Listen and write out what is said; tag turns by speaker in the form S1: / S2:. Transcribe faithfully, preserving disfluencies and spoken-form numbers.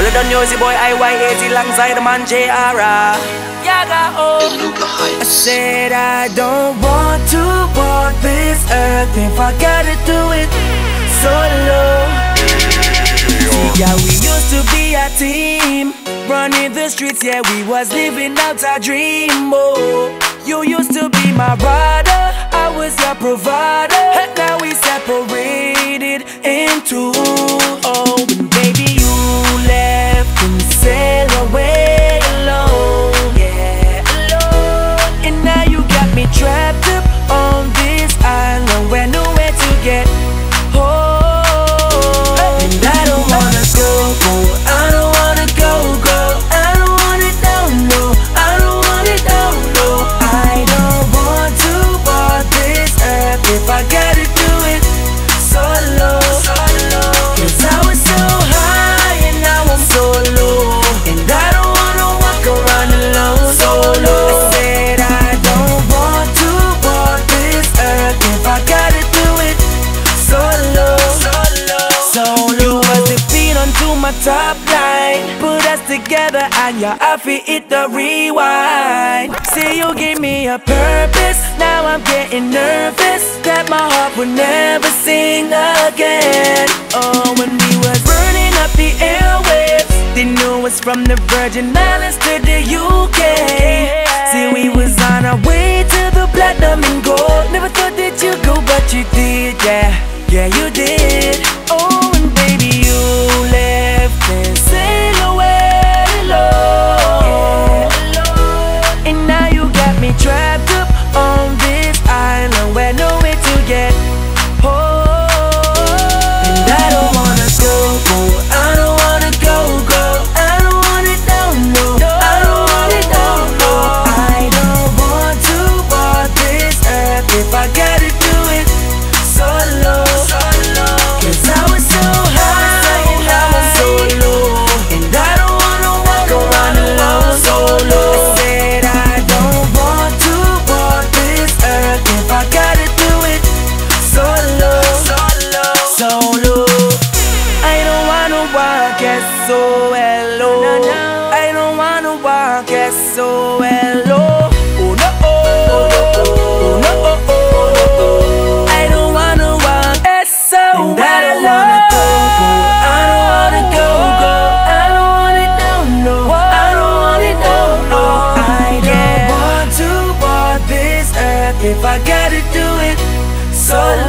S1: Well done, Yosi boy, I Y A Z alongside the man J R. Yaga, oh. I said I don't want to walk this earth if I gotta do it solo. Yeah, we used to be a team, running the streets, yeah, we was living out our dream, oh. You used to be my brother, I was your provider, and now we separated in two. Oh, and baby, you left and sailed away alone, yeah, alone. And now you got me trapped up on this island where nowhere to get home. And I don't wanna go, go, I don't wanna go, go, I don't want it down, no, I don't want it down, no. I don't want to walk this earth if I gotta do it solo, solo. Cause I was so high and now I'm so low, and I don't wanna walk around alone solo. I said I don't want to walk this earth if I gotta do it solo, solo, solo. You was the beat onto my top line, put us together and your outfit hit the rewind. See, you gave me a purpose, now I'm getting nervous that my heart would never sing again. Oh, when we was burning up the airwaves, they knew us from the Virgin Islands to the U K. See, we was on our way to the platinum and gold. Never thought that you'd go, but you did, yeah, yeah, you did. Oh, and baby, you left and sailed away alone, yeah, and now you got me trapped up on this island where nowhere to get home. And I don't wanna go, go, I don't wanna go, go, I don't want it down, no, I don't want it down, no. I don't want to walk this earth if I gotta do it solo, solo. Cause I was so high and now I'm so low, and I don't wanna walk around alone solo. I said I don't want to walk this earth if I gotta do it solo, solo, solo. I don't wanna walk as so hello. I don't wanna walk as so hello. Oh no, oh no, oh no. I don't wanna walk as so hello. I don't wanna go, go, I don't wanna go, go, I don't want it down, no, I don't want it down, no. I don't want to walk this earth if I gotta do it solo.